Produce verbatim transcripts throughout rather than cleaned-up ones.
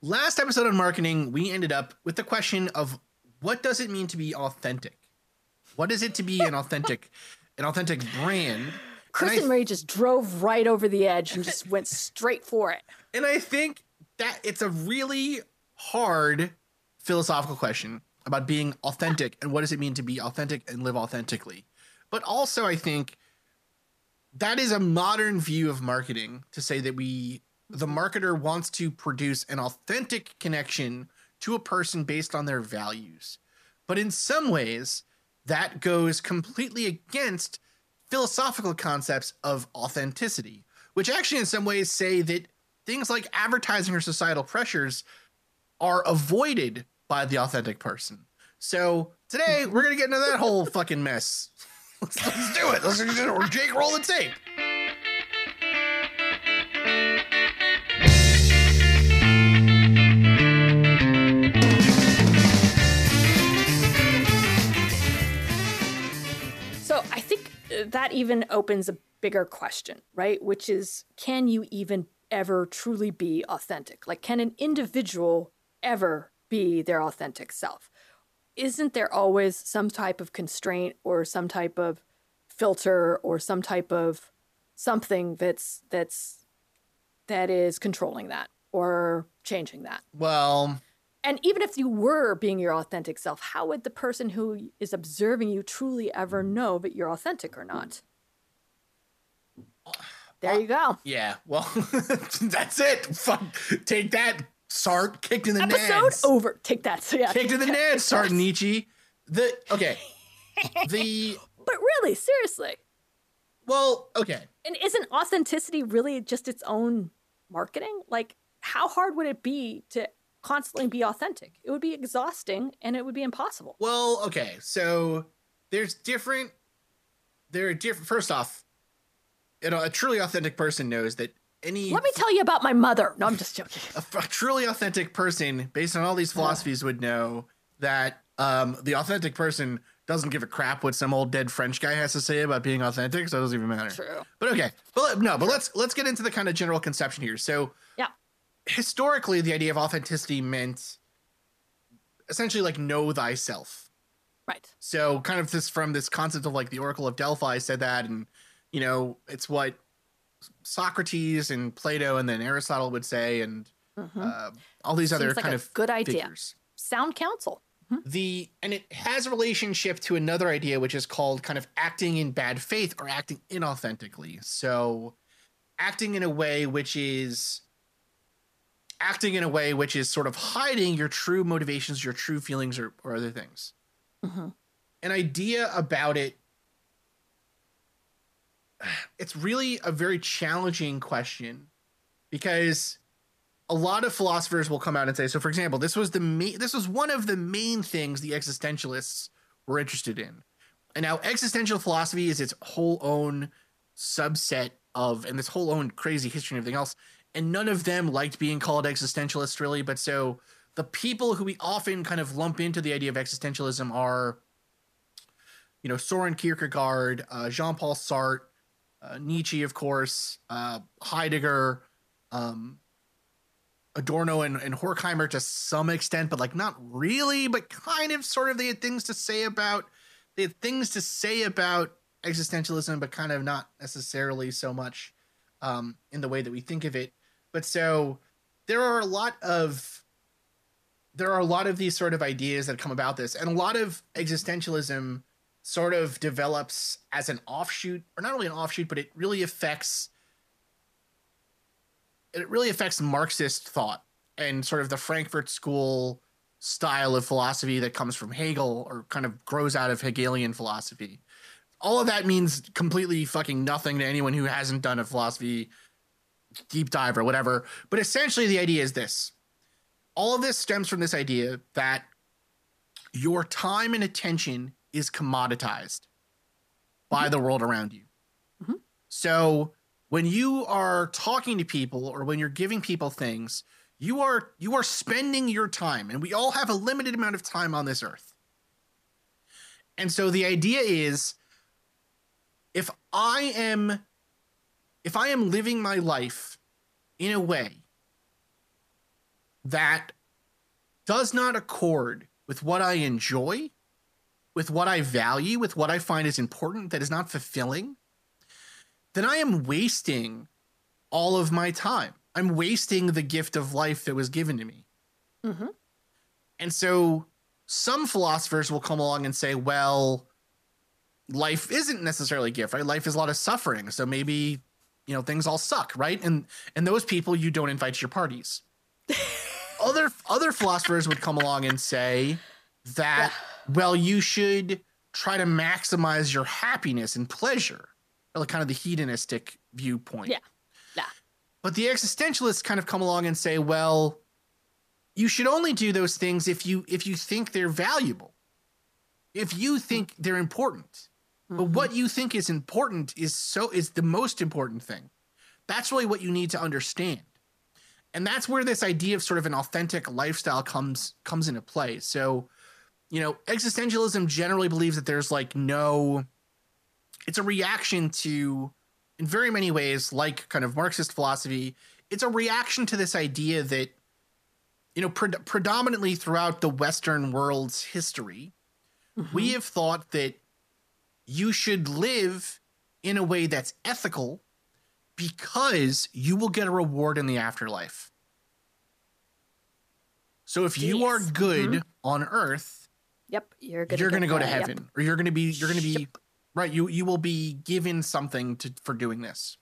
Last episode on marketing, we ended up with the question of what does it mean to be authentic? What is it to be an authentic, an authentic brand? Chris and, and Marie just drove right over the edge and just went straight for it. And I think that it's a really hard philosophical question about being authentic and what does it mean to be authentic and live authentically. But also, I think that is a modern view of marketing to say that we, the marketer wants to produce an authentic connection to a person based on their values. But in some ways, that goes completely against philosophical concepts of authenticity, which actually in some ways say that things like advertising or societal pressures are avoided by the authentic person. So today we're going to get into that whole fucking mess. Let's, let's do it. Let's do it. Jake, roll the tape. So I think that even opens a bigger question, right? Which is, can you even ever truly be authentic? Like, can an individual ever be their authentic self? Isn't there always some type of constraint or some type of filter or some type of something that's that's that is controlling that or changing that? Well, and even if you were being your authentic self, how would the person who is observing you truly ever know that you're authentic or not? There you go. Yeah, well, that's it. Fuck, take that, Sart. Kicked in the Episode nads. over. Take that. So yeah, kicked in the nads, Sart Nietzsche. The okay, the. But really, seriously. Well, okay. And isn't authenticity really just its own marketing? Like, how hard would it be to constantly be authentic? It would be exhausting and it would be impossible. Well, okay. So there's different. There are different. First off, you know, a truly authentic person knows that any. Let me tell you about my mother. No, I'm just joking. A, a truly authentic person, based on all these philosophies, would know that um, the authentic person doesn't give a crap what some old dead French guy has to say about being authentic, so it doesn't even matter. True. But okay. But no, but let's let's get into the kind of general conception here. So yeah. Historically, the idea of authenticity meant essentially like know thyself. Right. So kind of this from this concept of like the Oracle of Delphi said that, and you know, it's what Socrates and Plato and then Aristotle would say, and mm-hmm. uh, all these Seems other like kind a of good idea. figures. Sound counsel. Mm-hmm. The and it has a relationship to another idea, which is called kind of acting in bad faith or acting inauthentically. So acting in a way which is acting in a way which is sort of hiding your true motivations, your true feelings, or, or other things. Mm-hmm. An idea about it. It's really a very challenging question because a lot of philosophers will come out and say, so for example, this was the main, this was one of the main things the existentialists were interested in. And now existential philosophy is its whole own subset of, and this whole own crazy history and everything else. And none of them liked being called existentialists really. But so the people who we often kind of lump into the idea of existentialism are, you know, Soren Kierkegaard, uh, Jean-Paul Sartre, uh, Nietzsche, of course, uh, Heidegger, um, Adorno and, and Horkheimer to some extent, but like not really, but kind of sort of they had things to say about, they had things to say about existentialism, but kind of not necessarily so much um, in the way that we think of it. But so there are a lot of, there are a lot of these sort of ideas that come about this, and a lot of existentialism sort of develops as an offshoot, or not really an offshoot, but it really affects it really affects Marxist thought and sort of the Frankfurt School style of philosophy that comes from Hegel or kind of grows out of Hegelian philosophy. All of that means completely fucking nothing to anyone who hasn't done a philosophy deep dive or whatever. But essentially the idea is this. All of this stems from this idea that your time and attention is commoditized by the world around you. Mm-hmm. So when you are talking to people or when you're giving people things, you are you are spending your time, and we all have a limited amount of time on this earth. And so the idea is, if I am if I am living my life in a way that does not accord with what I enjoy, with what I value, with what I find is important, that is not fulfilling, then I am wasting all of my time. I'm wasting the gift of life that was given to me. Mm-hmm. And so some philosophers will come along and say, well, life isn't necessarily a gift, right? Life is a lot of suffering. So maybe, you know, things all suck, right? And and those people you don't invite to your parties. other other philosophers would come along and say that, well, you should try to maximize your happiness and pleasure, or like kind of the hedonistic viewpoint. Yeah. Yeah. But the existentialists kind of come along and say, well, you should only do those things if you if you think they're valuable, if you think they're important. Mm-hmm. But what you think is important is so is the most important thing. That's really what you need to understand. And that's where this idea of sort of an authentic lifestyle comes comes into play. So, you know, existentialism generally believes that there's like no, it's a reaction to, in very many ways, like kind of Marxist philosophy, it's a reaction to this idea that, you know, pre- predominantly throughout the Western world's history, mm-hmm. we have thought that you should live in a way that's ethical because you will get a reward in the afterlife. So if you yes. are good mm-hmm. on Earth, yep, you're gonna you're going to go to that, heaven, yep. or you're going to be you're going to be yep. right. You you will be given something to for doing this.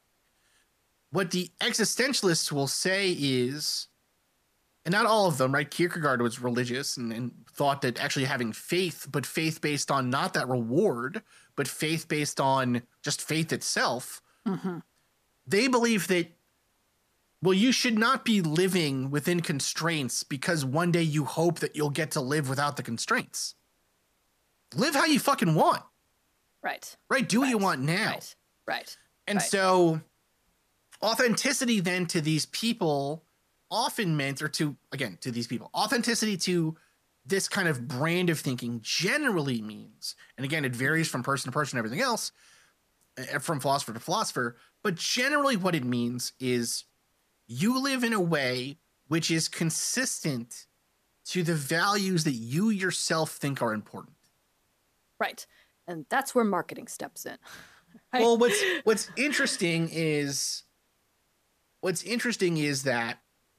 What the existentialists will say is, and not all of them, right? Kierkegaard was religious and, and thought that actually having faith, but faith based on not that reward, but faith based on just faith itself. Mm-hmm. They believe that, well, you should not be living within constraints because one day you hope that you'll get to live without the constraints. Live how you fucking want. Right. Right. Do right. what you want now. Right. Right. And right. so authenticity then to these people often meant, or to, again, to these people, authenticity to this kind of brand of thinking generally means, and again, it varies from person to person and everything else, from philosopher to philosopher, but generally what it means is you live in a way which is consistent to the values that you yourself think are important. Right. And that's where marketing steps in. Right? Well, what's what's interesting is what's interesting is that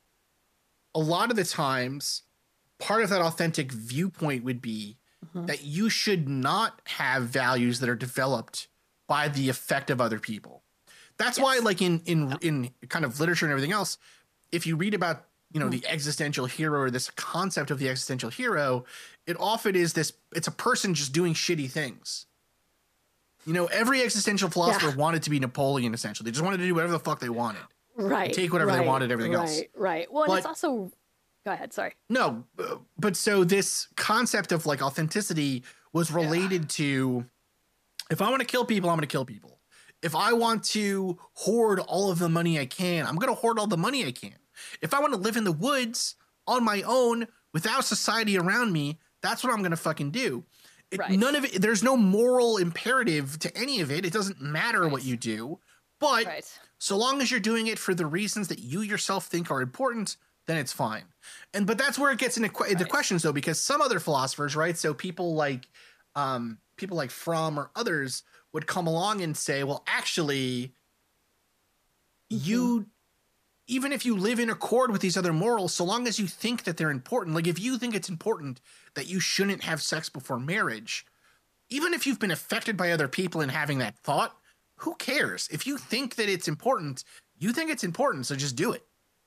a lot of the times part of that authentic viewpoint would be mm-hmm. that you should not have values that are developed by the effect of other people. That's yes. why, like in in yeah. in kind of literature and everything else, if you read about, you know, mm. the existential hero or this concept of the existential hero, it often is this, it's a person just doing shitty things. You know, every existential philosopher yeah. wanted to be Napoleon, essentially. They just wanted to do whatever the fuck they wanted. Right. Take whatever right, they wanted, everything right, else. Right, right. Well, but, and it's also, go ahead, sorry. No, but so this concept of like authenticity was related yeah. to, if I want to kill people, I'm going to kill people. If I want to hoard all of the money I can, I'm going to hoard all the money I can. If I want to live in the woods on my own without society around me, that's what I'm going to fucking do. It, right. None of it, there's no moral imperative to any of it. It doesn't matter right. what you do. But right. so long as you're doing it for the reasons that you yourself think are important, then it's fine. And but that's where it gets into que- right. the questions, though, because some other philosophers, right? So people like um, people like Fromm or others would come along and say, well, actually, mm-hmm. you, even if you live in accord with these other morals, so long as you think that they're important, like if you think it's important that you shouldn't have sex before marriage, even if you've been affected by other people in having that thought, who cares? If you think that it's important, you think it's important, so just do it.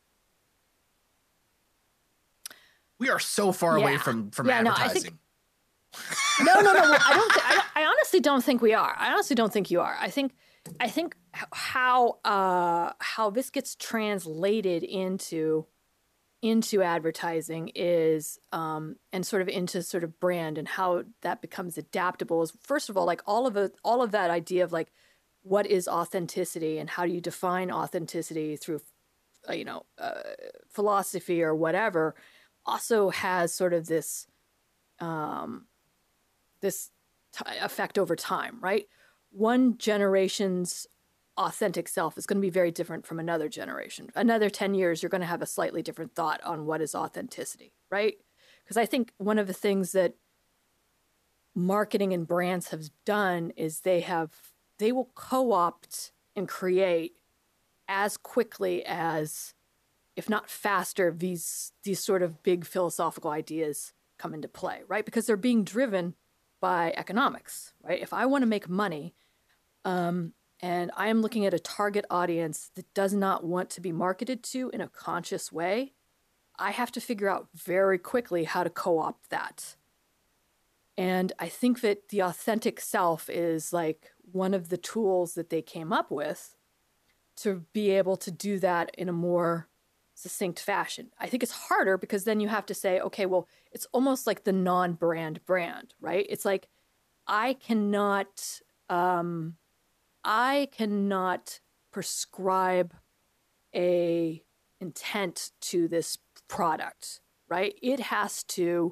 We are so far yeah. away from, from yeah, advertising. No, I think- no, no, no. I don't. Th- I don't. I honestly don't think we are. I honestly don't think you are. I think. I think how uh, how this gets translated into into advertising is um, and sort of into sort of brand and how that becomes adaptable is, first of all, like all of it, all of that idea of like what is authenticity and how do you define authenticity through uh, you know uh, philosophy or whatever also has sort of this. Um, this t- effect over time, right? One generation's authentic self is going to be very different from another generation. Another ten years, you're going to have a slightly different thought on what is authenticity, right? Because I think one of the things that marketing and brands have done is they have, they will co-opt and create as quickly as, if not faster, these these sort of big philosophical ideas come into play, right? Because they're being driven by economics, right? If I want to make money, um, and I am looking at a target audience that does not want to be marketed to in a conscious way, I have to figure out very quickly how to co-opt that. And I think that the authentic self is like one of the tools that they came up with to be able to do that in a more succinct fashion. I think it's harder because then you have to say, okay, well, it's almost like the non-brand brand, right? It's like, I cannot, um, I cannot prescribe a intent to this product, right? It has to,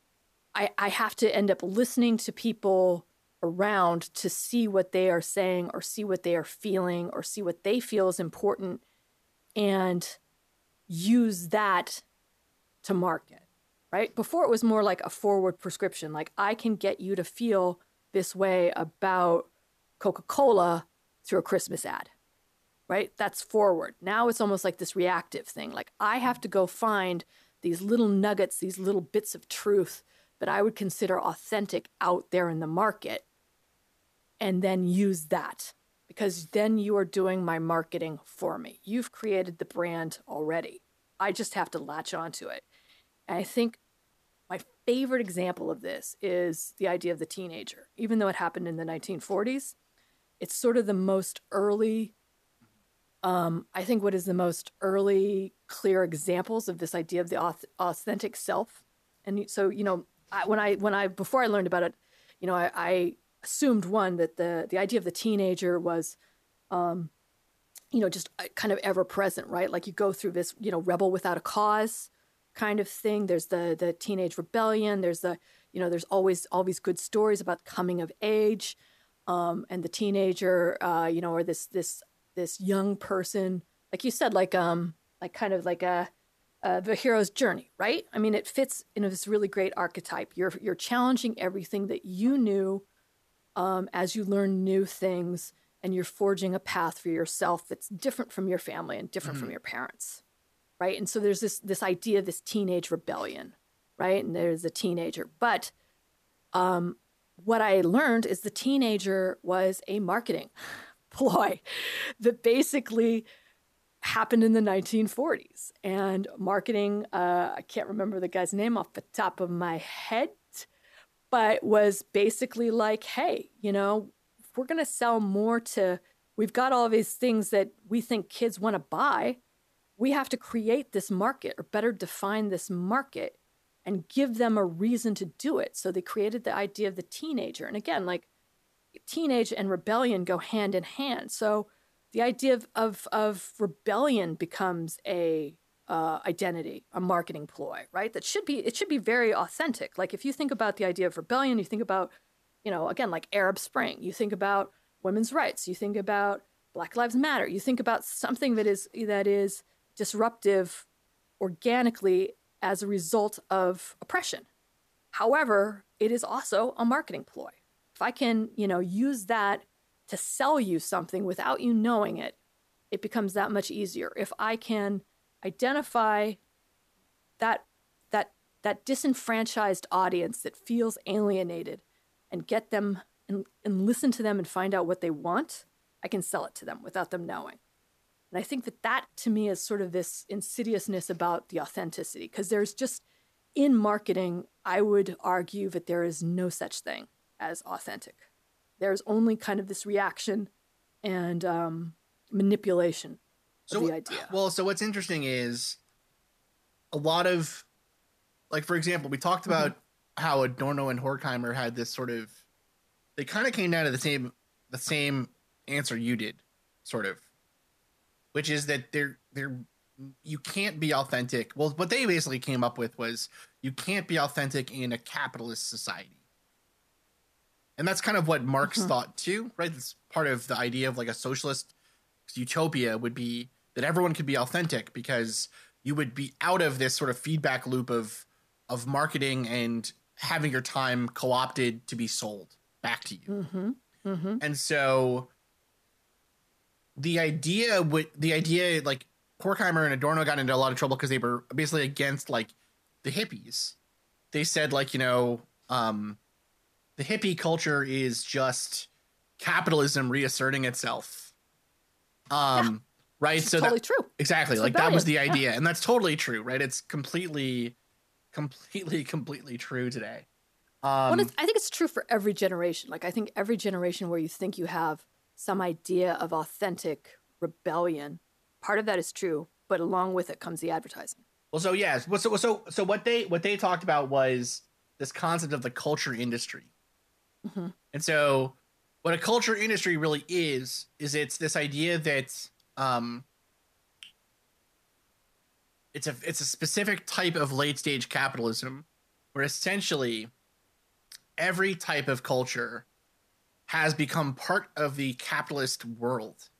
I, I have to end up listening to people around to see what they are saying or see what they are feeling or see what they feel is important and use that to market, right? Before it was more like a forward prescription, like I can get you to feel this way about Coca-Cola through a Christmas ad, right? That's forward. Now it's almost like this reactive thing. Like I have to go find these little nuggets, these little bits of truth that I would consider authentic out there in the market and then use that, because then you are doing my marketing for me. You've created the brand already. I just have to latch onto it. And I think my favorite example of this is the idea of the teenager. Even though it happened in the nineteen forties, it's sort of the most early, um, I think what is the most early clear examples of this idea of the auth- authentic self. And so, you know, I, when I, when I, before I learned about it, you know, I, I assumed one, that the, the idea of the teenager was, um, you know, just kind of ever present, right? Like you go through this, you know, rebel without a cause kind of thing. There's the, the teenage rebellion. There's the, you know, there's always all these good stories about coming of age. Um, and the teenager, uh, you know, or this, this, this young person, like you said, like, um, like kind of like a, uh, the hero's journey, right? I mean, it fits in this really great archetype. You're, you're challenging everything that you knew, um, as you learn new things, and you're forging a path for yourself that's different from your family and different mm-hmm. from your parents, right? And so there's this, this idea of this teenage rebellion, right? And there's a teenager, but, um, what I learned is the teenager was a marketing ploy that basically happened in the nineteen forties. And marketing, uh, I can't remember the guy's name off the top of my head, but was basically like, hey, you know, if we're going to sell more to, we've got all these things that we think kids want to buy, we have to create this market, or better define this market, and give them a reason to do it. So they created the idea of the teenager. And again, like teenage and rebellion go hand in hand. So the idea of, of, of rebellion becomes a uh, identity, a marketing ploy, right? That should be, it should be very authentic. Like if you think about the idea of rebellion, you think about, you know, again, like Arab Spring, you think about women's rights, you think about Black Lives Matter, you think about something that is, that is disruptive organically as a result of oppression. However, it is also a marketing ploy. If I can, you know, use that to sell you something without you knowing it, it becomes that much easier. If I can identify that that that disenfranchised audience that feels alienated and get them and, and listen to them and find out what they want, I can sell it to them without them knowing. And I think that that, to me, is sort of this insidiousness about the authenticity, because there's just, in marketing, I would argue that there is no such thing as authentic. There's only kind of this reaction and um, manipulation of so, the idea. Well, so what's interesting is a lot of, like, for example, we talked about mm-hmm. how Adorno and Horkheimer had this sort of, they kind of came down to the same, the same answer you did, sort of. Which is that they're, they're, you can't be authentic. Well, what they basically came up with was you can't be authentic in a capitalist society. And that's kind of what Marx uh-huh. thought too, right? That's part of the idea of like a socialist utopia would be that everyone could be authentic, because you would be out of this sort of feedback loop of of marketing and having your time co-opted to be sold back to you. Mm-hmm. Mm-hmm. And so the idea would the idea like Horkheimer and Adorno got into a lot of trouble because they were basically against like the hippies. They said like, you know, um, the hippie culture is just capitalism reasserting itself. Um, yeah. Right. It's so totally that, true. Exactly. It's like that was the rebellion. idea. Yeah. And that's totally true. Right. It's completely, completely, completely true today. Um, well, it's, I think it's true for every generation. Like, I think every generation where you think you have some idea of authentic rebellion, part of that is true, but along with it comes the advertising. Well, so yes, yeah, so so so what they what they talked about was this concept of the culture industry, mm-hmm. and so what a culture industry really is is it's this idea that um, it's a it's a specific type of late stage capitalism where essentially every type of culture has become part of the capitalist world,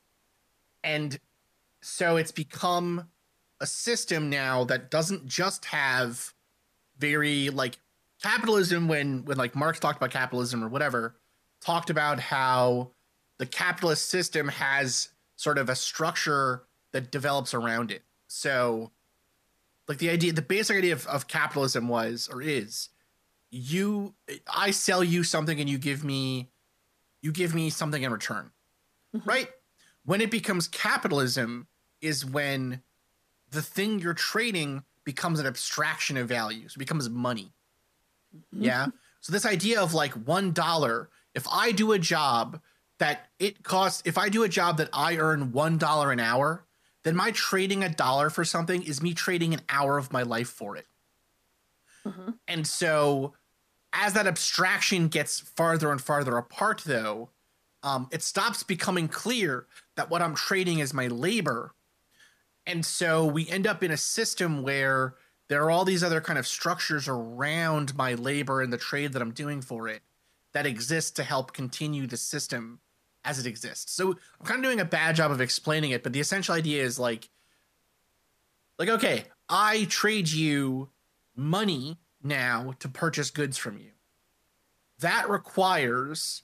and so it's become a system now that doesn't just have very like capitalism when when like Marx talked about capitalism or whatever, talked about how the capitalist system has sort of a structure that develops around it. So like the idea, the basic idea of, of capitalism was or is you I sell you something and you give me you give me something in return. Mm-hmm. Right? When it becomes capitalism is when the thing you're trading becomes an abstraction of value. So it becomes money. Mm-hmm. Yeah. So this idea of like one dollar, if I do a job that it costs, if I do a job that I earn one dollar an hour, then my trading a dollar for something is me trading an hour of my life for it. Mm-hmm. And so as that abstraction gets farther and farther apart, though, um, it stops becoming clear that what I'm trading is my labor. And so we end up in a system where there are all these other kind of structures around my labor and the trade that I'm doing for it that exist to help continue the system as it exists. So I'm kind of doing a bad job of explaining it, but the essential idea is like, like, okay, I trade you money now to purchase goods from you. That requires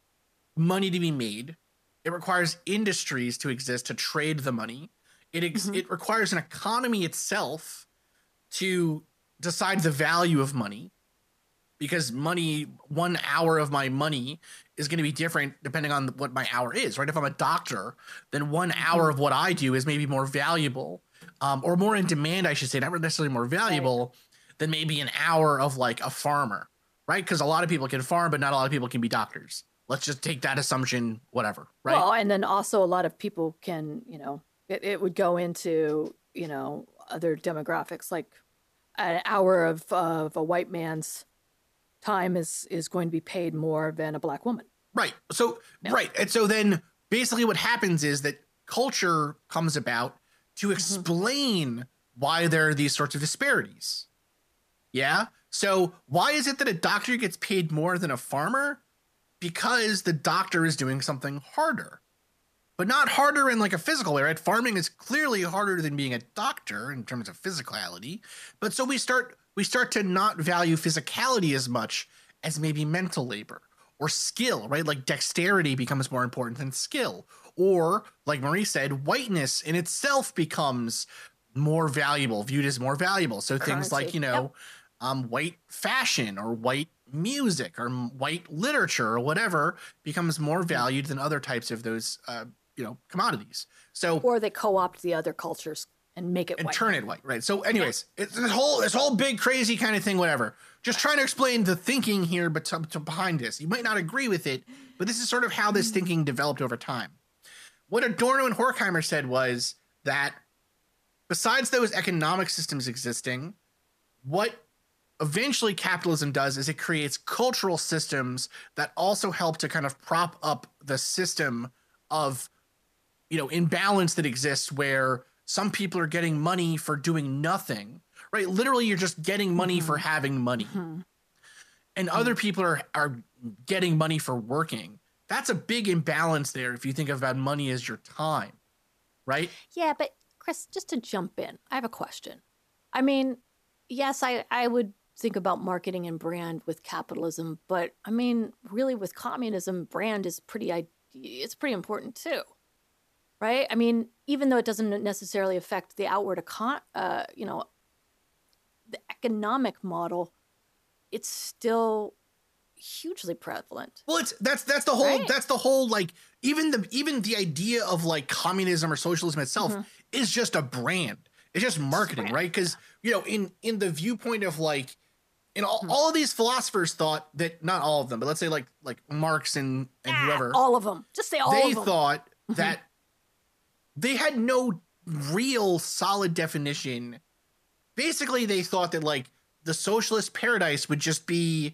money to be made. It requires industries to exist to trade the money. It ex- mm-hmm. it requires an economy itself to decide the value of money, because money, one hour of my money is going to be different depending on what my hour is, right? If I'm a doctor, then one hour mm-hmm. of what I do is maybe more valuable, um, or more in demand, I should say, not necessarily more valuable right. than maybe an hour of like a farmer, right? Because a lot of people can farm, but not a lot of people can be doctors. Let's just take that assumption, whatever, right? Well, and then also a lot of people can, you know, it, it would go into, you know, other demographics, like an hour of, of a white man's time is, is going to be paid more than a black woman. Right. So, yeah. right. And so then basically what happens is that culture comes about to explain mm-hmm. why there are these sorts of disparities. Yeah. So why is it that a doctor gets paid more than a farmer? Because the doctor is doing something harder, but not harder in like a physical way, right? Farming is clearly harder than being a doctor in terms of physicality. But so we start, we start to not value physicality as much as maybe mental labor or skill, right? Like dexterity becomes more important than skill, or like Marie said, whiteness in itself becomes more valuable, viewed as more valuable. So things Currency. like, you know, yep. um, white fashion or white music or white literature or whatever becomes more valued than other types of those, uh, you know, commodities. So, or they co-opt the other cultures and make it and white. turn it white, right? So, anyways, yeah. it's this whole this whole big crazy kind of thing, whatever. Just trying to explain the thinking here, but to, to behind this, you might not agree with it, but this is sort of how this thinking developed over time. What Adorno and Horkheimer said was that besides those economic systems existing, what eventually capitalism does is it creates cultural systems that also help to kind of prop up the system of, you know, imbalance that exists where some people are getting money for doing nothing, right? Literally, you're just getting money mm-hmm. for having money. Mm-hmm. And mm-hmm. other people are, are getting money for working. that's a big imbalance there if you think about money as your time, right? Yeah, but Chris, just to jump in, I have a question. I mean, yes, I, I would think about marketing and brand with capitalism, but I mean, really with communism, brand is pretty, it's pretty important too, right? I mean, even though it doesn't necessarily affect the outward econ, uh, you know, the economic model, it's still hugely prevalent. Well, it's that's that's the whole right? that's the whole like even the even the idea of like communism or socialism itself mm-hmm. is just a brand. It's just marketing, just right? Because you know, in in the viewpoint of like, in all, mm-hmm. all of these philosophers thought that, not all of them, but let's say like like Marx and and ah, whoever, all of them, just say all they of them. thought mm-hmm. that they had no real solid definition. Basically, they thought that like the socialist paradise would just be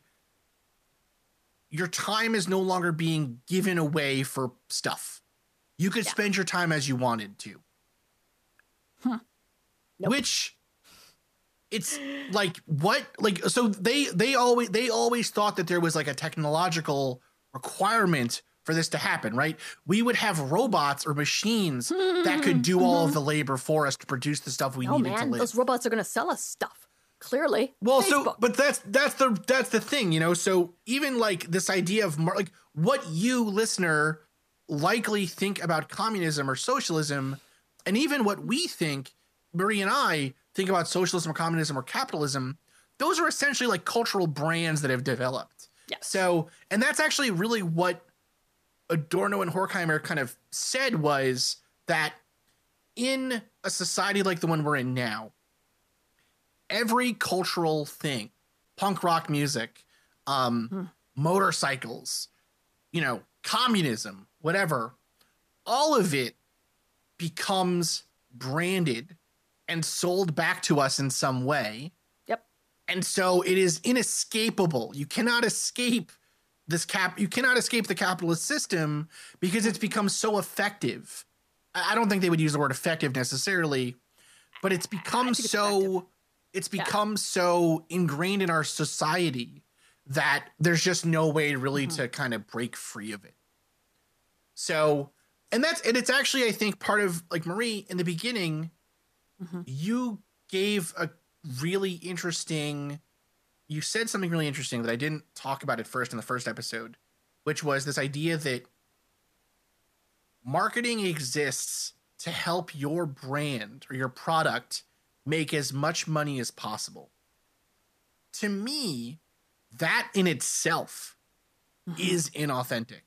your time is no longer being given away for stuff. You could yeah. spend your time as you wanted to. Huh. Nope. Which it's like what like so they they always they always thought that there was like a technological requirement for this to happen, right? We would have robots or machines that could do all of the labor for us to produce the stuff we oh, needed man, to live. Those robots are going to sell us stuff. Clearly. Well, Facebook. so but that's that's the that's the thing, you know. So even like this idea of mar- like what you listener likely think about communism or socialism, and even what we think, Marie and I think about socialism or communism or capitalism, those are essentially like cultural brands that have developed. Yes. So, and that's actually really what Adorno and Horkheimer kind of said, was that in a society like the one we're in now, every cultural thing, punk rock music, um, hmm. motorcycles, you know, communism, whatever, all of it becomes branded and sold back to us in some way. Yep. And so it is inescapable. You cannot escape this cap. You cannot escape the capitalist system because it's become so effective. I don't think they would use the word effective necessarily, but it's become so, effective. it's become yeah. so ingrained in our society that there's just no way really mm-hmm. to kind of break free of it. So, and that's, and it's actually, I think, part of like Marie in the beginning, mm-hmm. you gave a really interesting, you said something really interesting that I didn't talk about at first in the first episode, which was this idea that marketing exists to help your brand or your product make as much money as possible. To me, that in itself mm-hmm. is inauthentic.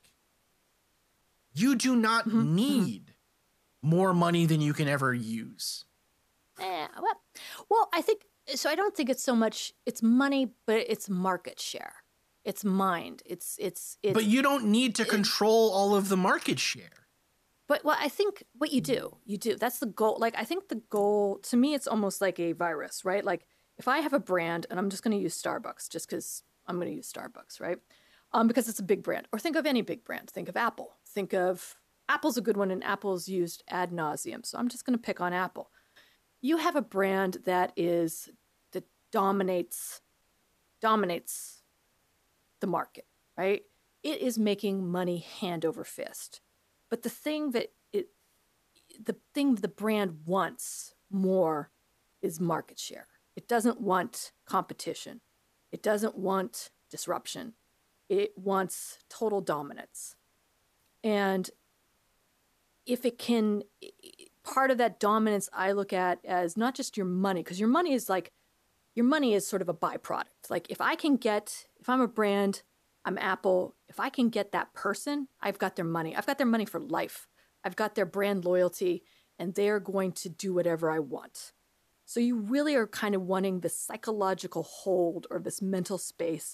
You do not mm-hmm. need more money than you can ever use. Eh, well, well, I think, so I don't think it's so much, it's money, but it's market share. It's mind. It's, it's, it's But you don't need to control all of the market share. But well, I think what you do, you do, that's the goal. Like, I think the goal, to me, it's almost like a virus, right? Like, if I have a brand, and I'm just going to use Starbucks just because I'm going to use Starbucks, right? Um, because it's a big brand. Or think of any big brand. Think of Apple. Think of, Apple's a good one, and Apple's used ad nauseum. So I'm just going to pick on Apple. You have a brand that is, that dominates, dominates the market, right? It is making money hand over fist. But the thing that it, the thing the brand wants more is market share. It doesn't want competition. It doesn't want disruption. It wants total dominance. And if it can, part of that dominance I look at as not just your money, because your money is like, your money is sort of a byproduct. Like if I can get, if I'm a brand, I'm Apple, if I can get that person, I've got their money. I've got their money for life. I've got their brand loyalty, and they're going to do whatever I want. So you really are kind of wanting this psychological hold or this mental space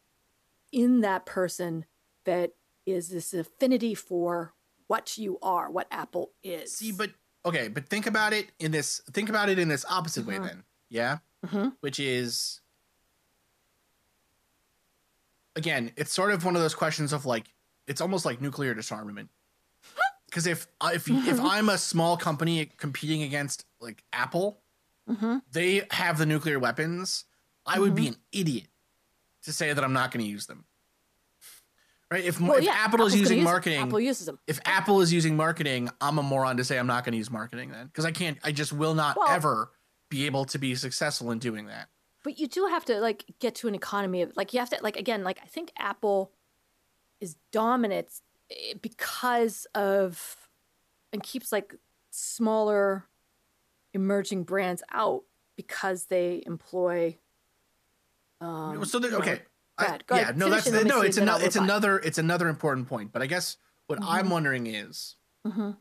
in that person that is this affinity for what you are, what Apple is. See, but okay, but think about it in this, think about it in this opposite mm-hmm. way then. Yeah. Mm-hmm. Which is, again, it's sort of one of those questions of like, it's almost like nuclear disarmament. Because if if mm-hmm. if I'm a small company competing against like Apple, mm-hmm. they have the nuclear weapons, I mm-hmm. would be an idiot to say that I'm not going to use them. right? If Well, if yeah, Apple is Apple's gonna using use it. marketing, Apple uses them. if Apple is using marketing, I'm a moron to say I'm not going to use marketing then, because I can't. I just will not Well- ever be able to be successful in doing that. But you do have to like get to an economy of like you have to like again like I think Apple is dominant eh, because of and keeps like smaller emerging brands out because they employ. Um, so the, you know, okay, go I- ahead, go yeah, ahead. no, Finish that's and let me no, see, it's then I'll another, it's reply. another, it's another important point. But I guess what Mhm. I'm wondering is, Mhm.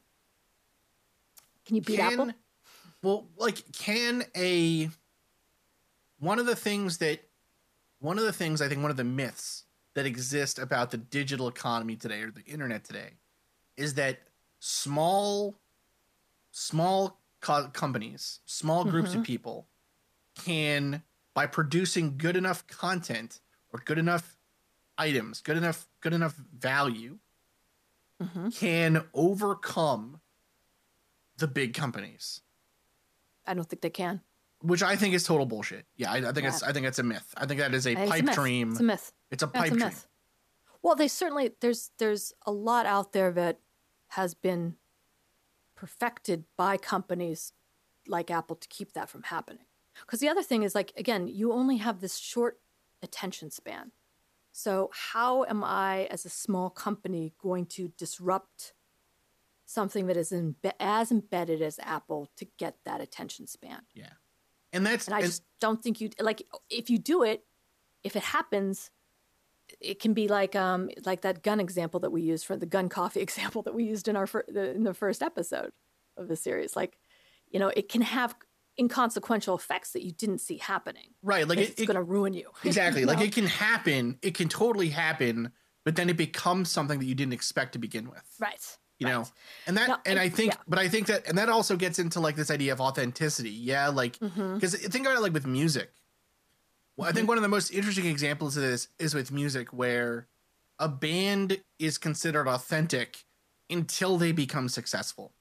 Can you beat can, Apple? well, like, can a one of the things that one of the things I think one of the myths that exist about the digital economy today or the internet today is that small small co- companies, small groups of Mhm. people can, by producing good enough content or good enough items, good enough good enough value, Mhm. can overcome the big companies, I don't think they can. which I think is total bullshit. Yeah, I, I think Yeah. it's I think it's a myth. I think that is a I think it's a pipe myth. dream. It's a myth. It's a Yeah, it's pipe a dream. myth. Well, they certainly there's there's a lot out there that has been perfected by companies like Apple to keep that from happening. Because the other thing is like again, you only have this short attention span. So how am I as a small company going to disrupt something that is imbe- as embedded as Apple to get that attention span? Yeah, and that's And I and- just don't think you like if you do it, if it happens, it can be like um like that gun example that we used for the gun coffee example that we used in our fir- the, in the first episode of the series. Like, you know, it can have inconsequential effects that you didn't see happening. right, like It's it, it going to ruin you. exactly You like know? it can happen. It can totally happen, but then it becomes something that you didn't expect to begin with. Right. You right. know, and that, No, and I- I think, yeah. but I think that, and that also gets into like this idea of authenticity. Yeah, like Mhm. because think about it like with music. Well, I think one of the most interesting examples of this is with music, where a band is considered authentic until they become successful,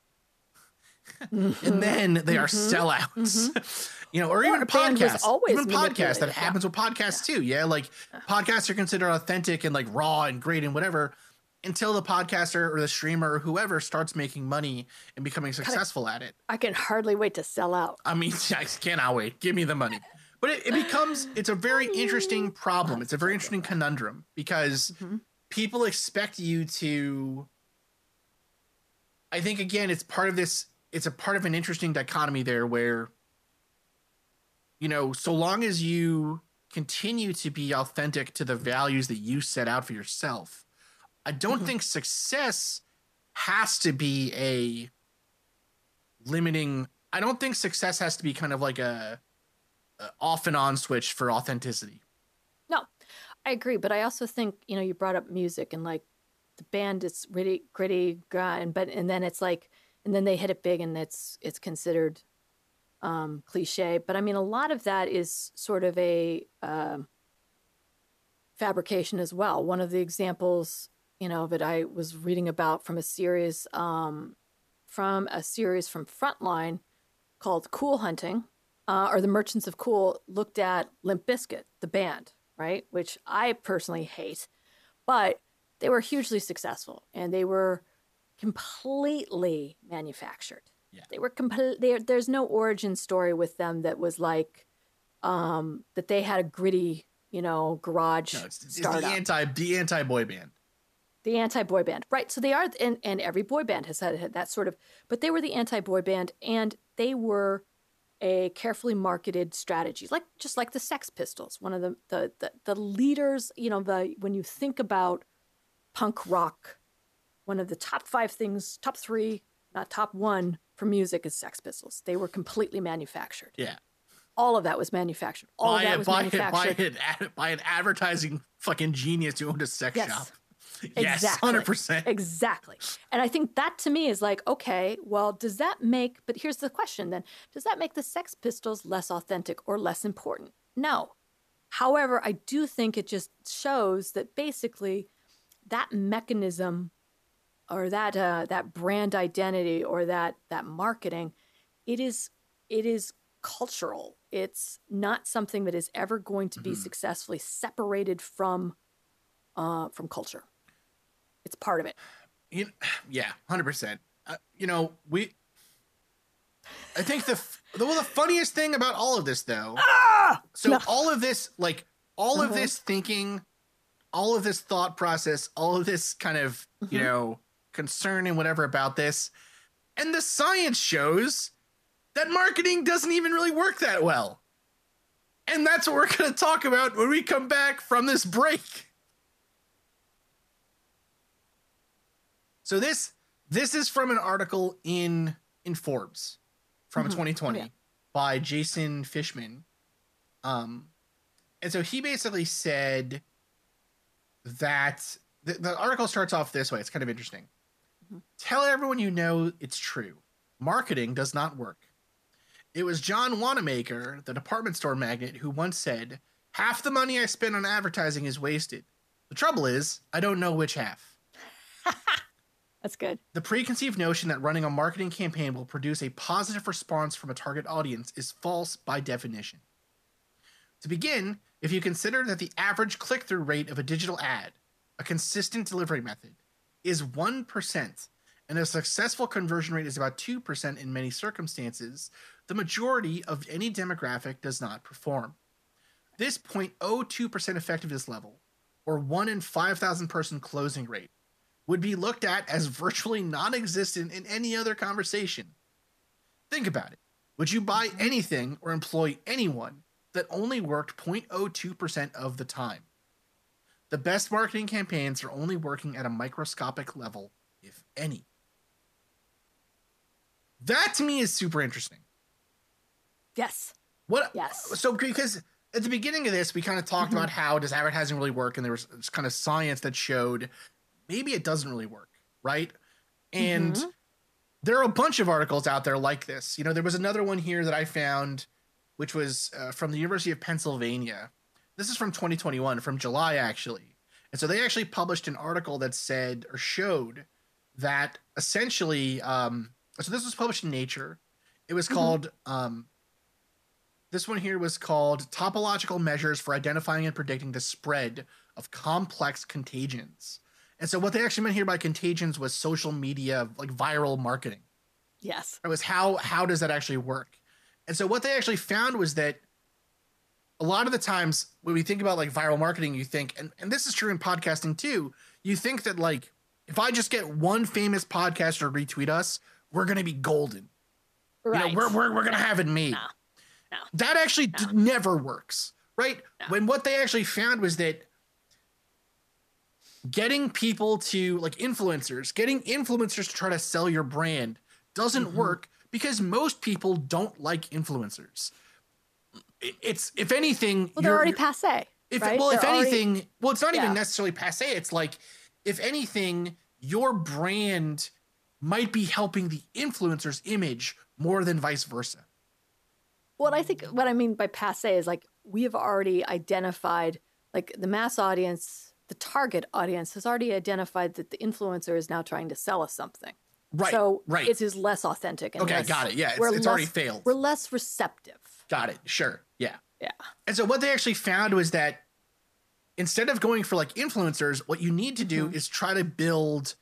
and then they are Mhm. sellouts. You know, or, Or even a band was podcasts, always even podcasts. That manipulated, yeah. happens with podcasts too. Yeah, like podcasts are considered authentic and like raw and great and whatever until the podcaster or the streamer or whoever starts making money and becoming successful at it. I can hardly wait to sell out. I mean, I cannot wait. Give me the money. But it, it becomes, it's a very interesting problem. It's a very interesting conundrum because Mhm. people expect you to, I think, again, it's part of this, it's a part of an interesting dichotomy there where, you know, so long as you continue to be authentic to the values that you set out for yourself, I don't Mhm. think success has to be a limiting. I don't think success has to be kind of like a, a off and on switch for authenticity. No, I agree. But I also think, you know, you brought up music and like the band is really gritty, grind, but and then it's like, and then they hit it big and it's it's considered um, cliche. But I mean, a lot of that is sort of a um, fabrication as well. One of the examples, you know, that I was reading about from a series, um, from a series from Frontline called Cool Hunting, uh, or The Merchants of Cool, looked at Limp Bizkit, the band, right? Which I personally hate, but they were hugely successful and they were completely manufactured. Yeah. They were complete. There's no origin story with them that was like um, that they had a gritty, you know, garage No, it's, it's the startup. anti the anti boy band. The anti-boy band, right? So they are, and, and every boy band has had, had that sort of, but they were the anti-boy band, and they were a carefully marketed strategy, like just like the Sex Pistols. One of the the the, the leaders, you know, the when you think about punk rock, one of the top five things, top three, not top one for music is Sex Pistols. They were completely manufactured. Yeah. All of that was manufactured. All buy of that it, was buy it, manufactured. buy it, ad- buy an advertising fucking genius who owned a sex Yes. shop. Yes, Exactly. one hundred percent. Exactly. And I think that to me is like, okay, well, does that make, but here's the question then, does that make the Sex Pistols less authentic or less important? No. However, I do think it just shows that basically that mechanism or that uh, that brand identity or that that marketing, it is it is cultural. It's not something that is ever going to be Mhm. successfully separated from uh, from culture. It's part of it. You, yeah, one hundred percent. Uh, you know, we. I think the the, well, the funniest thing about all of this, though. Ah! So No. all of this, like all of Uh-huh. this thinking, all of this thought process, all of this kind of Mhm. you know concern and whatever about this, and the science shows that marketing doesn't even really work that well. And that's what we're going to talk about when we come back from this break. So this this is from an article in in Forbes from Mhm. twenty twenty Yeah. by Jason Fishman. Um, and so he basically said that the, the article starts off this way. It's kind of interesting. Mhm. Tell everyone you know it's true. Marketing does not work. It was John Wanamaker, the department store magnate, who once said, "Half the money I spend on advertising is wasted. The trouble is, I don't know which half." That's good. The preconceived notion that running a marketing campaign will produce a positive response from a target audience is false by definition. To begin, if you consider that the average click-through rate of a digital ad, a consistent delivery method, is one percent, and a successful conversion rate is about two percent in many circumstances, the majority of any demographic does not perform. This zero point zero two percent effectiveness level, or one in five thousand person closing rate, would be looked at as virtually non-existent in any other conversation. Think about it. Would you buy anything or employ anyone that only worked zero point zero two percent of the time? The best marketing campaigns are only working at a microscopic level, if any. That to me is super interesting. Yes. What? Yes. So because at the beginning of this, we kind of talked Mhm. about how does advertising really work, and there was this kind of science that showed maybe it doesn't really work, right? And Mhm. there are a bunch of articles out there like this. You know, there was another one here that I found, which was uh, from the University of Pennsylvania. This is from twenty twenty-one, from July, actually. And so they actually published an article that said or showed that essentially, um, so this was published in Nature. It was Mhm. called, um, this one here was called Topological Measures for Identifying and Predicting the Spread of Complex Contagions. And so what they actually meant here by contagions was social media, like viral marketing. Yes. It was how how does that actually work? And so what they actually found was that a lot of the times when we think about like viral marketing, you think, and, and this is true in podcasting too, you think that like if I just get one famous podcaster retweet us, we're gonna be golden. Right. You know, we're we're, we're gonna have it made. No. No. That actually No. d- never works, right? No. When what they actually found was that getting people to like influencers, getting influencers to try to sell your brand doesn't Mhm. work because most people don't like influencers. It- It's if anything, Well, they're you're- already you're- passe. if right? well, if They're already- anything, well, it's not Yeah. even necessarily passe. It's like if anything, your brand might be helping the influencer's image more than vice versa. What I think, what I mean by passe is like we have already identified, like the mass audience, the target audience has already identified that the influencer is now trying to sell us something. Right. So right. it is less authentic. And okay, less, got it. Yeah, it's, we're it's already less- failed. We're less receptive. Got it. Sure. Yeah. Yeah. And so what they actually found was that instead of going for like influencers, what you need to do Mhm. is try to build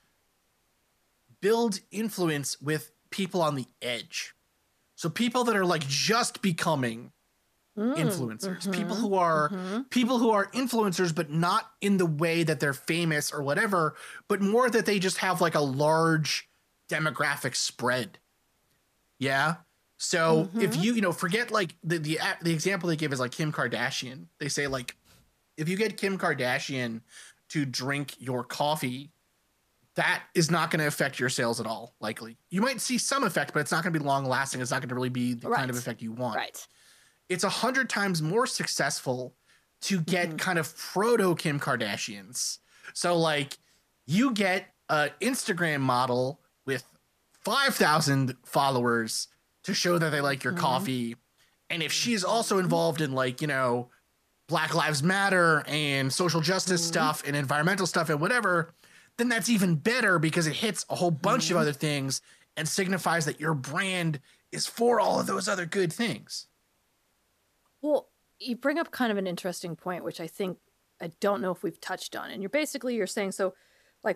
build influence with people on the edge. So people that are like just becoming Mm, influencers, people mhm, who are mhm. people who are influencers but not in the way that they're famous or whatever, but more that they just have like a large demographic spread. Yeah. So if Mhm. you, you know, forget like the, the the example they give is like Kim Kardashian. They say like if you get Kim Kardashian to drink your coffee, that is not going to affect your sales at all, likely. You might see some effect, but it's not going to be long lasting. It's not going to really be the kind of Right. effect you want. Right. It's a hundred times more successful to get Mhm. kind of proto Kim Kardashians. So like you get an Instagram model with five thousand followers to show that they like your Mhm. coffee. And if she's also involved in like, you know, Black Lives Matter and social justice Mhm. stuff and environmental stuff and whatever, then that's even better because it hits a whole bunch of Mhm. other things and signifies that your brand is for all of those other good things. Well, you bring up kind of an interesting point, which I think I don't know if we've touched on. And you're basically you're saying so, like with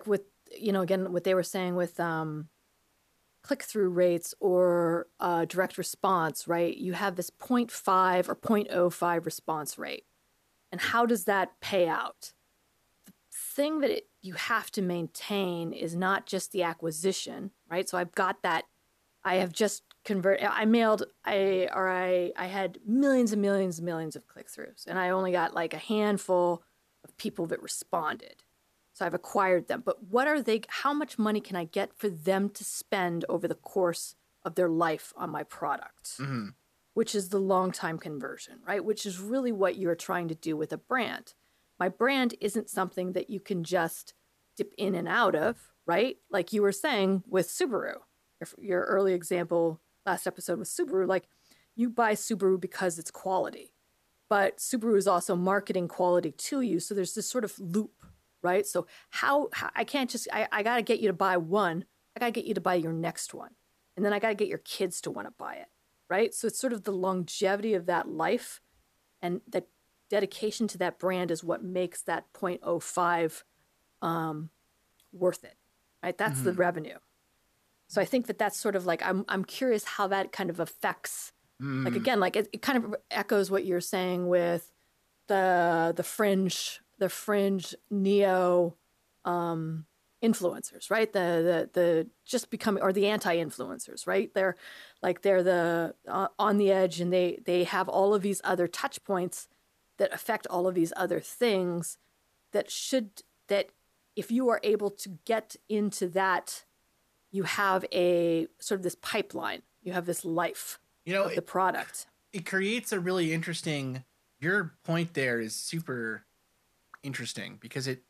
you know, again, what they were saying with um, click-through rates or uh, direct response, right? You have this zero point five or zero point zero five response rate. And how does that pay out? The thing that it, you have to maintain is not just the acquisition, right? So I've got that. I have just converted. I mailed. I or I. I had millions and millions and millions of click-throughs, and I only got like a handful of people that responded. So I've acquired them. But what are they? How much money can I get for them to spend over the course of their life on my product? Mm-hmm. Which is the long time conversion, right? Which is really what you're trying to do with a brand. My brand isn't something that you can just dip in and out of, right? Like you were saying with Subaru, your, your early example last episode with Subaru, like you buy Subaru because it's quality, but Subaru is also marketing quality to you. So there's this sort of loop, right? So how, how I can't just, I, I got to get you to buy one. I got to get you to buy your next one. And then I got to get your kids to want to buy it. Right? So it's sort of the longevity of that life and the dedication to that brand is what makes that zero point zero five um, worth it, right? That's mm-hmm. the revenue. So I think that that's sort of like, I'm I'm curious how that kind of affects, mm. like, again, like it, it kind of echoes what you're saying with the, the fringe, the fringe neo um, influencers, right? The, the, the just becoming, or the anti-influencers, right? They're like, they're the uh, on the edge and they, they have all of these other touch points that affect all of these other things that should, that if you are able to get into that, you have a sort of this pipeline, you have this life, you know, of the it, product. It creates a really interesting, your point there is super interesting because it,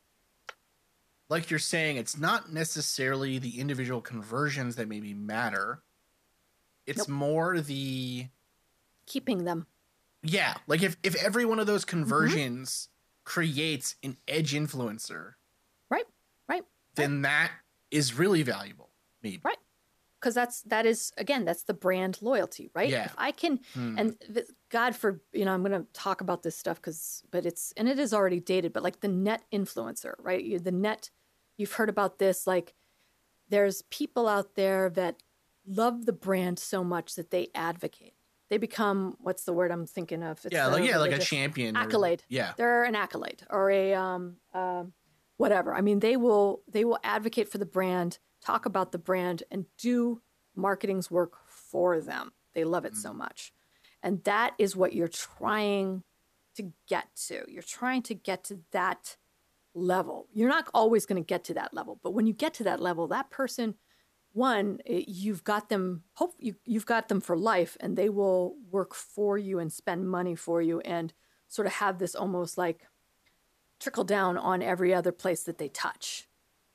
like you're saying, it's not necessarily the individual conversions that maybe matter. It's nope. more the keeping them. Yeah. Like if, if every one of those conversions mm-hmm. creates an edge influencer. Right. Right. Then right. that is really valuable. Maybe. Right. Because that's, that is, again, that's the brand loyalty, right? Yeah. If I can, hmm. and God for, you know, I'm going to talk about this stuff because, but it's, and it is already dated, but like the net influencer, right? You, the net, you've heard about this, like there's people out there that love the brand so much that they advocate. They become, what's the word I'm thinking of? It's yeah. Like, yeah. Like a champion. Accolade. Or, yeah. They're an accolade or a, um, um, whatever. I mean, they will, they will advocate for the brand, talk about the brand and do marketing's work for them. They love it mm. so much. And that is what you're trying to get to. You're trying to get to that level. You're not always going to get to that level, but when you get to that level, that person, one, you've got them, hope you, you've got them for life and they will work for you and spend money for you and sort of have this almost like trickle down on every other place that they touch.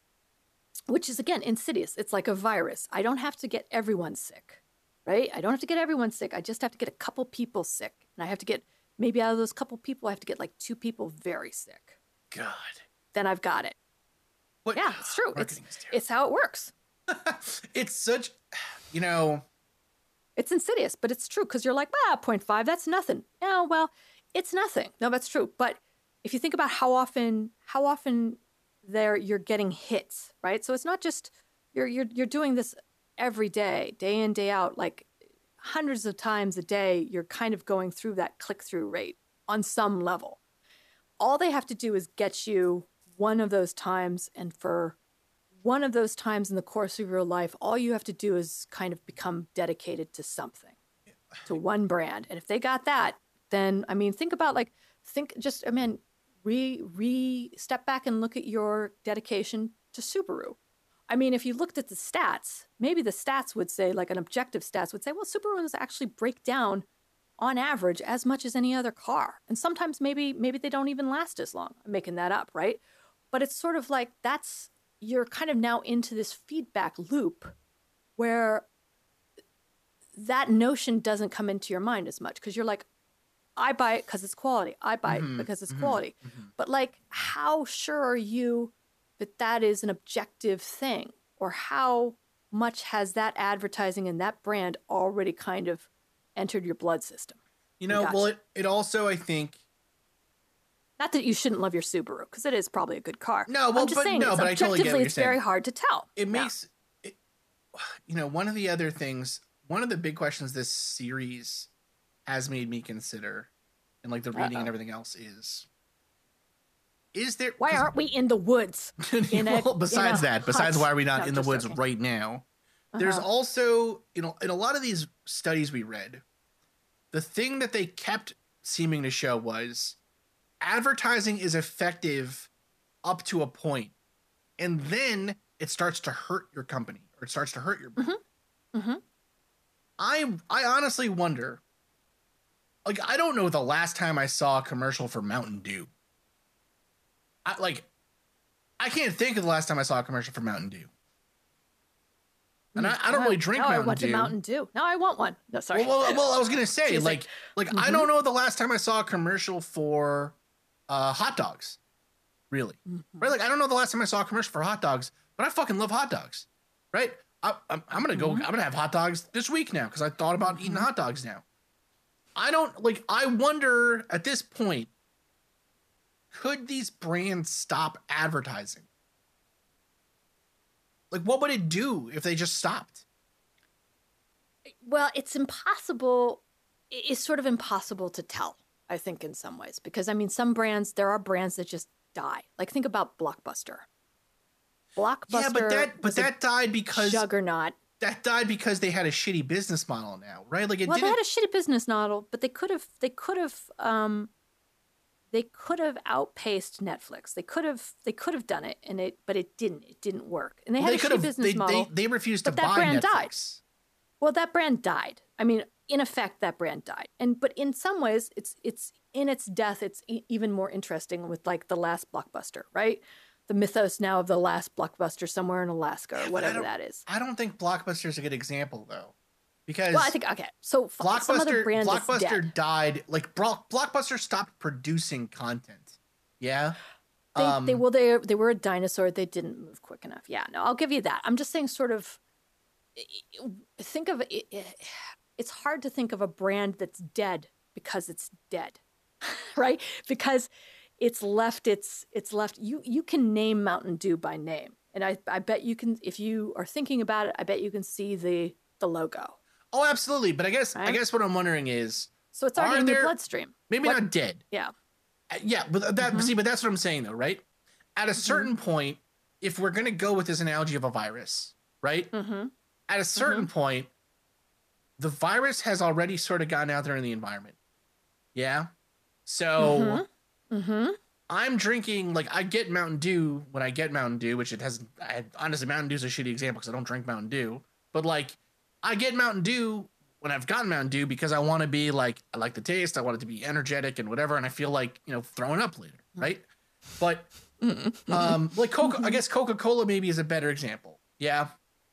Which is, again, insidious. It's like a virus. I don't have to get everyone sick, right? I don't have to get everyone sick. I just have to get a couple people sick. And I have to get, maybe out of those couple people, I have to get like two people very sick. God. Then I've got it. What? Yeah, it's true. It's, it's how it works. It's such, you know. It's insidious, but it's true because you're like, ah, zero point five, that's nothing. Yeah, well, it's nothing. No, that's true. But if you think about how often, how often... there you're getting hits, right? So it's not just you're you're you're doing this every day, day in, day out, like hundreds of times a day, you're kind of going through that click-through rate on some level. All they have to do is get you one of those times, and for one of those times in the course of your life, all you have to do is kind of become dedicated to something, to one brand. And if they got that, then, I mean, think about like, think just, I mean, Re, re step back and look at your dedication to Subaru. I mean, if you looked at the stats, maybe the stats would say, like an objective stats would say, well, Subarus actually break down on average as much as any other car. And sometimes maybe maybe they don't even last as long. I'm making that up, right? But it's sort of like that's, you're kind of now into this feedback loop where that notion doesn't come into your mind as much because you're like, I buy it because it's quality. I buy it mm-hmm, because it's mm-hmm, quality. Mm-hmm. But like, how sure are you that that is an objective thing? Or how much has that advertising and that brand already kind of entered your blood system? You know, well, it, it also, I think, Not that you shouldn't love your Subaru, because it is probably a good car. No, well, I'm just but saying, no, it's but I totally get what objectively, you're it's saying. very hard to tell. It Yeah. makes, it, you know, one of the other things, one of the big questions this series has made me consider, and like the reading Uh-oh. and everything else is, is there? Why aren't we in the woods? In a, well, besides in a that, besides hut. why are we not No, in the just woods joking. right now? There's Uh-huh. also, you know, in a lot of these studies we read, the thing that they kept seeming to show was advertising is effective up to a point, and then it starts to hurt your company or it starts to hurt your brand. Mm-hmm. Mm-hmm. I I honestly wonder, like, I don't know the last time I saw a commercial for Mountain Dew. I like, I can't think of the last time I saw a commercial for Mountain Dew. And I, I don't really drink now Mountain I want Dew. a Mountain Dew. Now I want one. No, sorry. Well, well, well, I was gonna say, Jeez, like, like Mhm. I don't know the last time I saw a commercial for uh, hot dogs. Really, Mhm. right? Like, I don't know the last time I saw a commercial for hot dogs, but I fucking love hot dogs, right? I, I'm, I'm gonna go. Mhm. I'm gonna have hot dogs this week now because I thought about eating Mhm. hot dogs now. I don't like. I wonder at this point, could these brands stop advertising? Like, what would it do if they just stopped? Well, it's impossible. It's sort of impossible to tell, I think, in some ways. Because, I mean, some brands, there are brands that just die. Like, think about Blockbuster. Blockbuster Yeah, but that but was a that died because juggernaut. that died because they had a shitty business model now, right? Like, it Well, they didn't. had a shitty business model, but they could have, they could have, um, they could have outpaced Netflix. They could have, they could have done it, and it, but it didn't. It didn't work. And they had they a could shitty have. business They, model. they they refused to but that buy brand died. Netflix. Well, that brand died. I mean, in effect, that brand died. And but in some ways, it's it's in its death. It's e- even more interesting with like the last Blockbuster, right? The mythos now of the last Blockbuster somewhere in Alaska Yeah, or but I whatever don't- that is. I don't think Blockbuster is a good example though, because Well, I think okay. So f- some other Blockbuster brand that's Blockbuster dead. died. Like Bro- Blockbuster stopped producing content. Yeah. They, um, they well they they were a dinosaur. They didn't move quick enough. Yeah, no, I'll give you that. I'm just saying, sort of. Think of it. It's hard to think of a brand that's dead because it's dead, right? Because it's left. It's it's left. You you can name Mountain Dew by name, and I I bet you can if you are thinking about it. I bet you can see the the logo. Oh, absolutely. But I guess I Right? guess what I'm wondering is So it's already Are in your there- bloodstream. maybe What- not dead. Yeah. Uh, Yeah, but that Mhm. see, but that's what I'm saying though, right? At a certain point, if we're gonna go with this analogy of a virus, right? Mm-hmm. At a certain point, the virus has already sort of gotten out there in the environment. Yeah. So Mm-hmm. I'm drinking, like, I get Mountain Dew when I get Mountain Dew, which it has, I, honestly, Mountain Dew's a shitty example because I don't drink Mountain Dew. But, like, I get Mountain Dew when I've gotten Mountain Dew because I want to be, like, I like the taste, I want it to be energetic and whatever, and I feel like, you know, throwing up later, right? But, um, like, Coca, I guess Coca-Cola maybe is a better example. Yeah.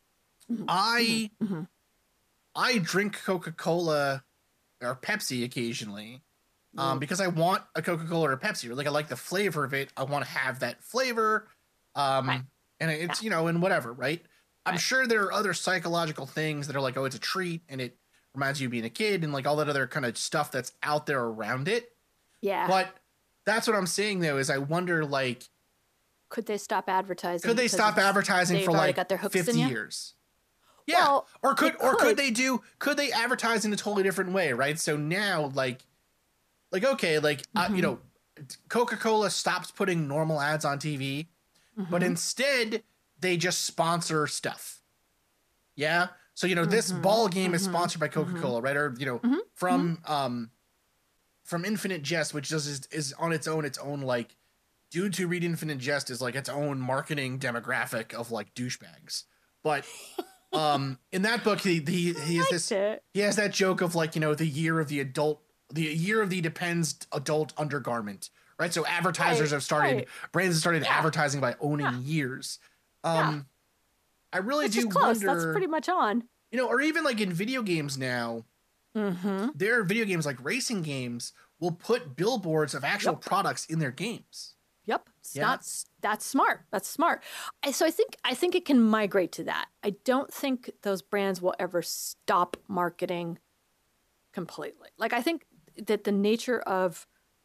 I, Mm-hmm. I drink Coca-Cola or Pepsi occasionally. Um, because I want a Coca-Cola or a Pepsi, or like I like the flavor of it. I want to have that flavor. Um, Right. and it's, you know, and whatever, right? I'm Right. sure there are other psychological things that are like, oh, it's a treat and it reminds you of being a kid and like all that other kind of stuff that's out there around it. Yeah. But that's what I'm saying though, is I wonder, like, Could they stop advertising? could they because stop it's- advertising they've for already like got their hooks in fifty you? years? Yeah. Well, or could, they or could could. they do, could they advertise in a totally different way? Right. So now, like, like, okay, like, uh, you Mhm. know, Coca-Cola stops putting normal ads on T V, but Mhm. instead they just sponsor stuff. Yeah. So, you know, this Mhm. ball game is Mhm. sponsored by Coca-Cola, right? Or, you know, Mhm. from, um, from Infinite Jest, which does is, is on its own, its own, like, Dude to Read Infinite Jest is like its own marketing demographic of like douchebags. But, um, in that book, he, he, he has this, Liked it. he has that joke of like, you know, the year of the adult, the year of the depends adult undergarment, right? So advertisers Right, have started, right. brands have started Yeah. advertising by owning Yeah. years. Um, I really It's do just close. wonder, That's pretty much on. you know, or even like in video games now, Mm-hmm. there are video games like racing games will put billboards of actual Yep. products in their games. Yep. It's Yeah. not s- that's smart. That's smart. I, so I think I think it can migrate to that. I don't think those brands will ever stop marketing completely. Like I think that the nature of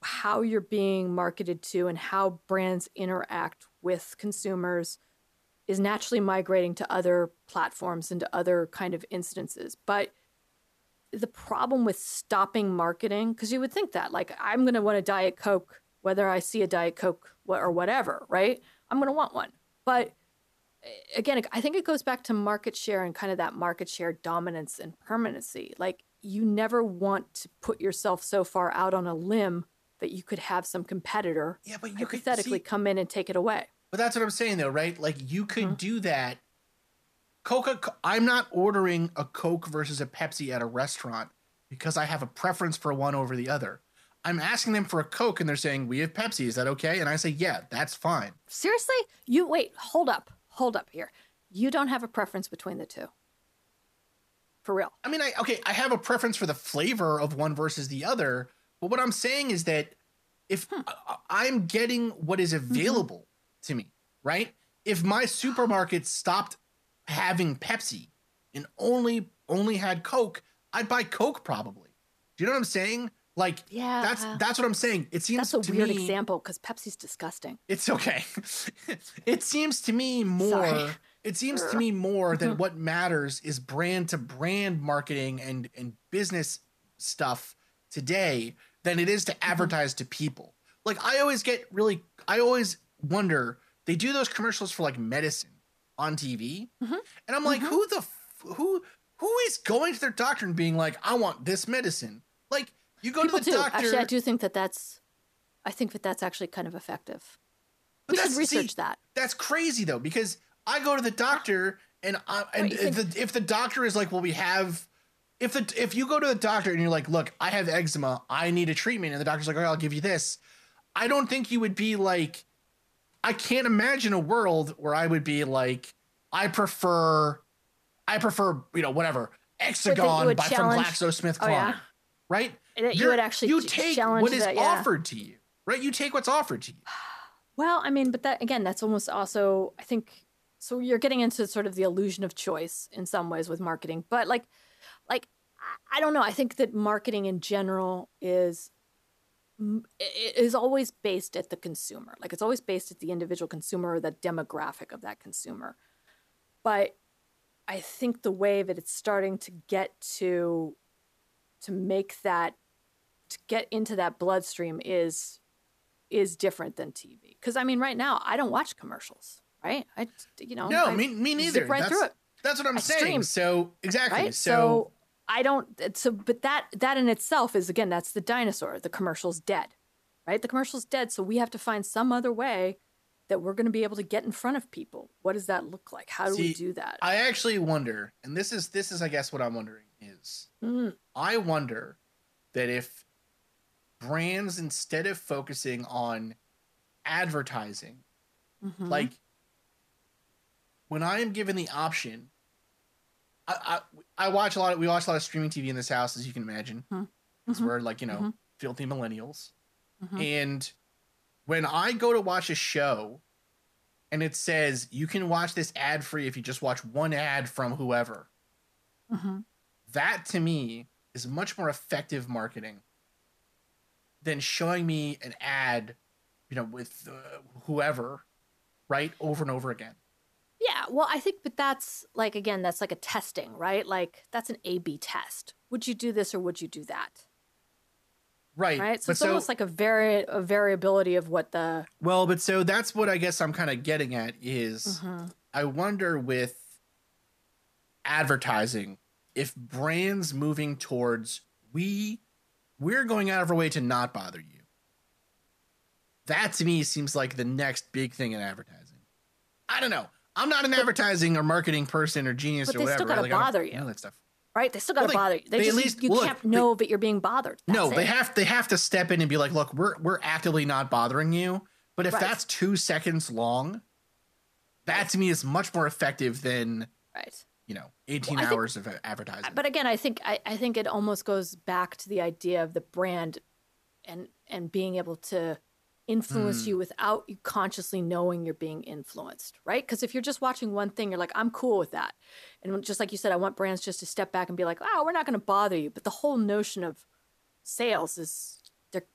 how you're being marketed to and how brands interact with consumers is naturally migrating to other platforms and to other kind of instances. But the problem with stopping marketing, because you would think that, like, I'm going to want a Diet Coke, whether I see a Diet Coke or whatever, right? I'm going to want one. But again, I think it goes back to market share and kind of that market share dominance and permanency. Like, you never want to put yourself so far out on a limb that you could have some competitor yeah, but you hypothetically could see, come in and take it away. But that's what I'm saying, though, right? Like, you could mm-hmm. do that. Coca, I'm not ordering a Coke versus a Pepsi at a restaurant because I have a preference for one over the other. I'm asking them for a Coke and they're saying, we have Pepsi. Is that okay? And I say, yeah, that's fine. Seriously? You wait, hold up. Hold up here. You don't have a preference between the two. For real. I mean, I okay, I have a preference for the flavor of one versus the other. But what I'm saying is that if hmm. I'm getting what is available mm-hmm. to me, right? If my supermarket stopped having Pepsi and only only had Coke, I'd buy Coke probably. Do you know what I'm saying? Like, yeah, that's that's what I'm saying. It seems that's a to weird me, example because Pepsi's disgusting. It's okay. It seems to me more. Sorry. It seems to me more that what matters is brand to brand marketing and and business stuff today than it is to advertise mm-hmm. to people. Like, I always get really, I always wonder. They do those commercials for like medicine on T V, mm-hmm. and I'm like, mm-hmm. who the who who is going to their doctor and being like, I want this medicine? Like, you go People to the do. doctor. Actually, I do think that that's, I think that that's actually kind of effective. We should research see, that. That's crazy though, because I go to the doctor and I, and Wait, if, the, if the doctor is like, well, we have, if the if you go to the doctor and you're like, look, I have eczema, I need a treatment, and the doctor's like, okay, I'll give you this. I don't think you would be like, I can't imagine a world where I would be like, I prefer, I prefer, you know, whatever, Hexagon by from GlaxoSmithKline, oh, yeah? Right? That you would actually you take what is that, yeah. offered to you, right? You take what's offered to you. Well, I mean, but that again, that's almost also, I think, so you're getting into sort of the illusion of choice in some ways with marketing. But like, like I don't know. I think that marketing in general is it is always based at the consumer. Like, it's always based at the individual consumer or the demographic of that consumer. But I think the way that it's starting to get to to make that to get into that bloodstream is is different than T V. Because I mean, right now I don't watch commercials, right? I you know no, I me me neither. Zip right that's, through it. That's what I'm I saying. Stream, so exactly. Right? So, so I don't. So but that that in itself is, again, that's the dinosaur. The commercial's dead, right? The commercial's dead. So we have to find some other way that we're going to be able to get in front of people. What does that look like? How do See, we do that? I actually wonder, and this is this is I guess what I'm wondering is, mm. I wonder that if brands, instead of focusing on advertising, mm-hmm. like when I am given the option, I, I I watch a lot of, we watch a lot of streaming T V in this house, as you can imagine, because mm-hmm. we're like, you know, mm-hmm. filthy millennials. Mm-hmm. And when I go to watch a show and it says you can watch this ad free if you just watch one ad from whoever, mm-hmm. that to me is much more effective marketing than showing me an ad, you know, with uh, whoever, right, over and over again. Yeah, well, I think, but that's like, again, that's like a testing, right? Like, that's an A B test. Would you do this or would you do that? Right. Right. So but it's so, almost like a vari- a variability of what the. Well, but so that's what I guess I'm kind of getting at is mm-hmm. I wonder with advertising, if brands moving towards we we're going out of our way to not bother you. That to me seems like the next big thing in advertising. I don't know. I'm not an but, advertising or marketing person or genius but or whatever. But they still got to like, bother you. Know that stuff. Right? They still got to well, bother you. They, they just, at least, you well, can't look, know they, that you're being bothered. That's no, it. they have they have to step in and be like, look, we're we're actively not bothering you. But if right. that's two seconds long, that right. to me is much more effective than right. you know, eighteen well, hours think, of advertising. But again, I think I, I think it almost goes back to the idea of the brand and and being able to influence mm. you without you consciously knowing you're being influenced, right? Because if you're just watching one thing, you're like, I'm cool with that. And just like you said, I want brands just to step back and be like, oh, we're not going to bother you. But the whole notion of sales is they're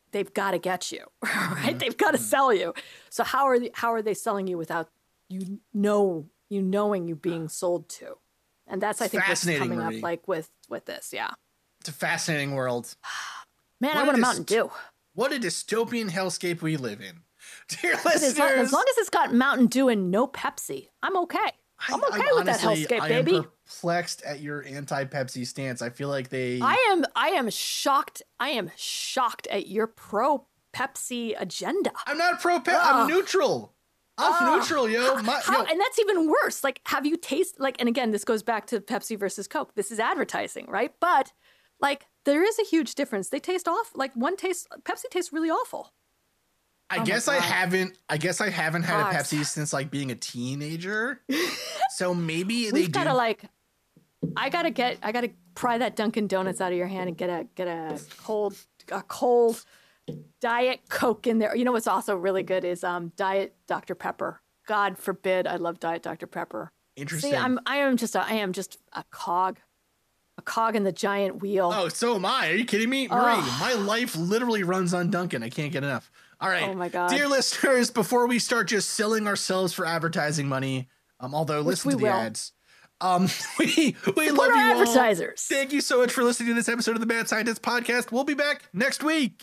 they've got to get you, right? They've got to sell you. So how are they, how are they selling you without you know you knowing you being sold to? And that's, I think, what's coming Marie. up like with with this. Yeah, it's a fascinating world. Man, what I want a Mountain Dew. What a dystopian hellscape we live in, dear as listeners. Long, as long as it's got Mountain Dew and no Pepsi, I'm okay. I'm okay I, with honestly, that hellscape, baby. I am perplexed at your anti-Pepsi stance. I feel like they. I am. I am shocked. I am shocked at your pro-Pepsi agenda. I'm not pro-Pepsi. I'm neutral. I'm uh, neutral, yo. My, how, yo. And that's even worse. Like, have you tasted? Like, and again, this goes back to Pepsi versus Coke. This is advertising, right? But like, there is a huge difference. They taste off. Like, one taste. Pepsi tastes really awful. I oh guess I haven't. I guess I haven't had God. a Pepsi since like being a teenager. So maybe they We've gotta like. I gotta get. I gotta pry that Dunkin' Donuts out of your hand and get a get a cold a cold Diet Coke in there. You know what's also really good is um Diet Doctor Pepper. God forbid, I love Diet Doctor Pepper. Interesting. See, I'm I am just a, I am just a cog. A cog in the giant wheel. Oh, so am I. Are you kidding me? Marie, oh. my life literally runs on Dunkin'. I can't get enough. All right. Oh my God. Dear listeners, before we start just selling ourselves for advertising money, um, although Which listen to the will. ads, um, we, we Support love you our advertisers. all. Thank you so much for listening to this episode of the Mad Scientist Podcast. We'll be back next week.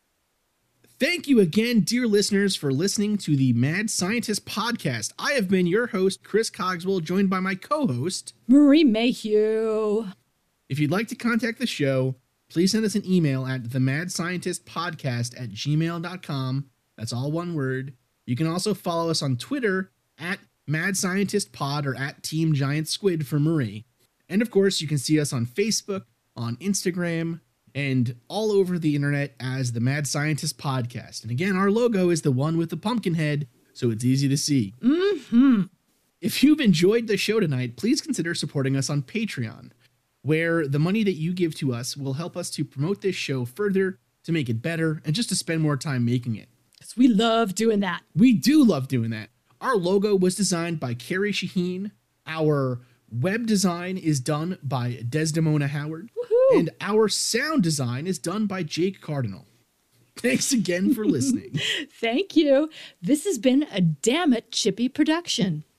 Thank you again, dear listeners, for listening to the Mad Scientist Podcast. I have been your host, Chris Cogswell, joined by my co-host, Marie Mayhew. If you'd like to contact the show, please send us an email at themadscientistpodcast at gmail dot com. That's all one word. You can also follow us on Twitter at madscientistpod or at Team Giant Squid for Marie. And of course, you can see us on Facebook, on Instagram, and all over the internet as the Mad Scientist Podcast. And again, our logo is the one with the pumpkin head, so it's easy to see. Mm-hmm. If you've enjoyed the show tonight, please consider supporting us on Patreon, where the money that you give to us will help us to promote this show further, to make it better, and just to spend more time making it. Because we love doing that. We do love doing that. Our logo was designed by Carrie Shaheen. Our web design is done by Desdemona Howard. Woohoo! And our sound design is done by Jake Cardinal. Thanks again for listening. Thank you. This has been a Damn It Chippy production.